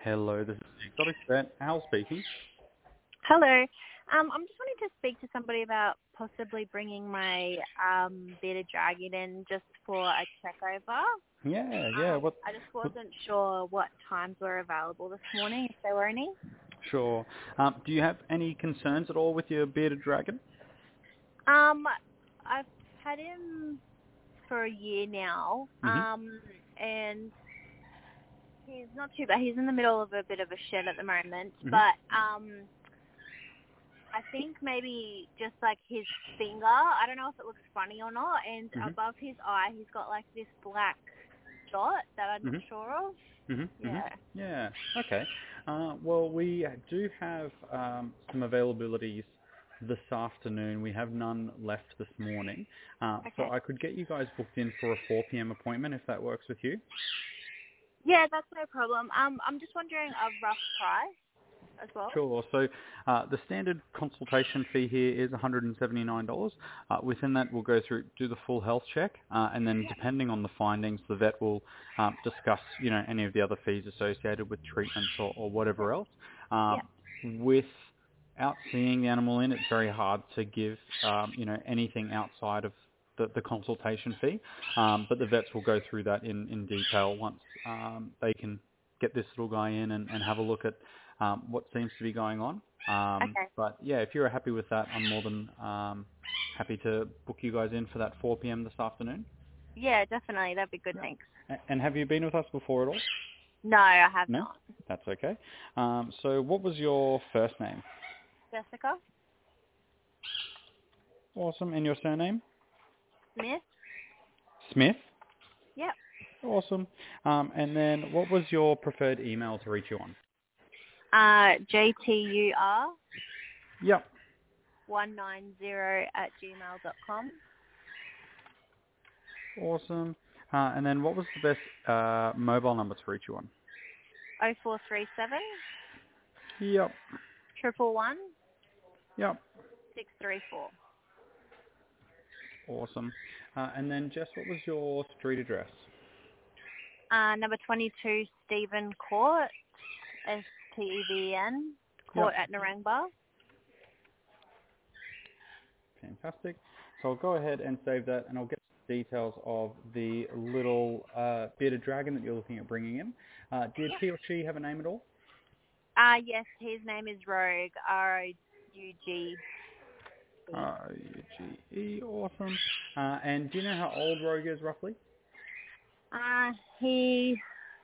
Hello, this is the Exotic Vet. Al speaking. Hello. I'm just wanting to speak to somebody about possibly bringing my bearded dragon in just for a check over. Yeah. I just wasn't sure what times were available this morning, if there were any. Sure. Do you have any concerns at all with your bearded dragon? I've had him for a year now, Mhm. and he's not too bad. He's in the middle of a bit of a shed at the moment, Mhm. but I think maybe just like his finger, I don't know if it looks funny or not, and Mhm. above his eye he's got like this black dot that I'm not Mhm. sure of. Mhm. Mhm. Yeah. Yeah. Okay. Well, we do have some availabilities this afternoon. We have none left this morning, so Okay. I could get you guys booked in for a 4 p.m. appointment if that works with you. Yeah, that's no problem. I'm just wondering a rough price as well. Sure. So the standard consultation fee here is $179. Within that, we'll go through, do the full health check, and then depending on the findings, the vet will discuss, any of the other fees associated with treatments or whatever else. Yeah. Without seeing the animal in, it's very hard to give, anything outside of the consultation fee. But the vets will go through that in detail once they can get this little guy in and have a look at what seems to be going on. Okay. But yeah, if you're happy with that, I'm more than happy to book you guys in for that 4 p.m. this afternoon. Yeah, definitely. That'd be good. Yeah. Thanks. And have you been with us before at all? No, I have No? not. That's okay. So what was your first name? Jessica Awesome. And your surname? Smith. Smith? Yep. Awesome. And then what was your preferred email to reach you on? JTUR Yep. 190@gmail.com. Awesome. And then what was the best mobile number to reach you on? 0437 Yep. 111 Yep. 634. Awesome. And then, Jess, what was your street address? Number 22, Stephen Court, STEVN, Court Yep. at Narangba. Fantastic. So I'll go ahead and save that, and I'll get details of the little bearded dragon that you're looking at bringing in. Did he or she have a name at all? Yes, his name is Rogue, ROUG. R-O-U-G-E. Awesome. And do you know how old Rogue is, roughly? He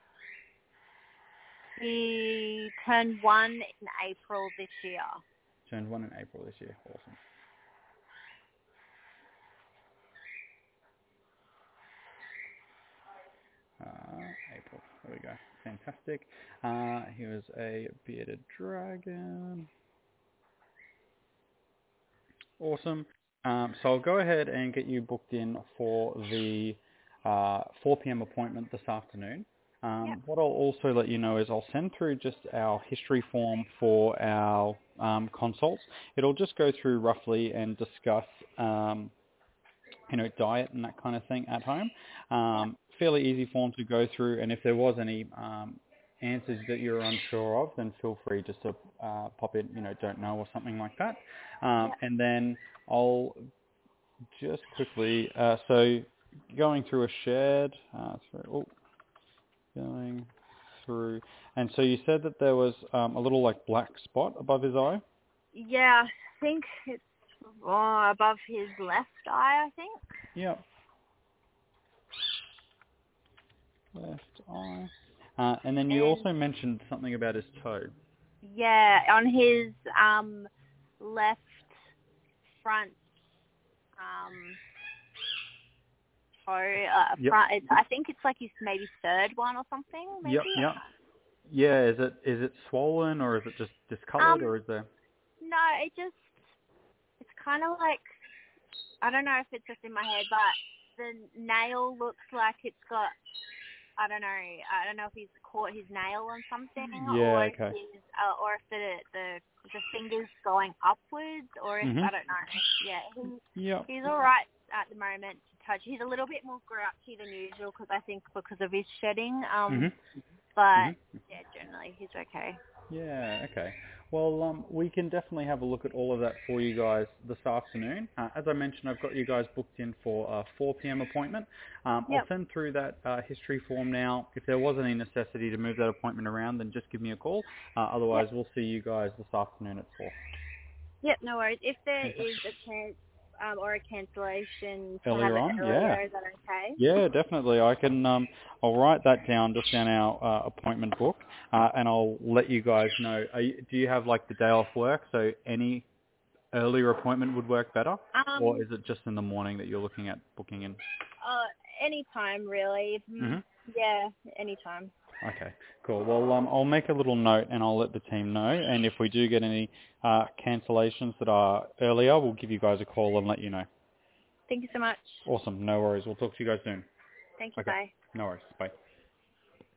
turned 1 in April this year. Turned 1 in April this year. Awesome. April. There we go. Fantastic. He was a bearded dragon. Awesome. So I'll go ahead and get you booked in for the 4 p.m. appointment this afternoon. Yep. What I'll also let you know is I'll send through just our history form for our consults. It'll just go through roughly and discuss, diet and that kind of thing at home. Fairly easy form to go through, and if there was any answers that you're unsure of, then feel free just to pop in, don't know or something like that. And then I'll just quickly, so going through a shared, going through, and so you said that there was a little like black spot above his eye? Yeah, I think it's above his left eye, I think. Yep. Left eye. And then you And also mentioned something about his toe. yeah, on his left front toe, Yep. front. I think it's like his maybe third one or something. Maybe. Yep. Yeah, is it swollen or is it just discolored or is there? No, it's kind of like, I don't know if it's just in my head, but the nail looks like it's got, I don't know if he's caught his nail on something, Yeah, or if okay. or if the finger's going upwards, or if I don't know. Yeah, he's all right at the moment to touch. He's a little bit more grouchy than usual because I think because of his shedding. But yeah, generally he's is okay. Yeah, okay. Well, we can definitely have a look at all of that for you guys this afternoon. As I mentioned, I've got you guys booked in for a 4 p.m. appointment. I'll Yep. send through that history form now. If there was any necessity to move that appointment around, then just give me a call. Otherwise, Yep. we'll see you guys this afternoon at 4. Yep, no worries. If there Okay. is a chance or a cancellation to have Earlier it on? Yeah. earlier, is that okay? Yeah, definitely. I can. I'll write that down just in our appointment book, and I'll let you guys know. Do you have like the day off work? So any earlier appointment would work better, or is it just in the morning that you're looking at booking in? Anytime really. Mhm. Yeah, anytime. Okay, cool. Well, I'll make a little note and I'll let the team know. And if we do get any cancellations that are earlier, we'll give you guys a call and let you know. Thank you so much. Awesome. No worries. We'll talk to you guys soon. Thank you. Okay. Bye. No worries. Bye.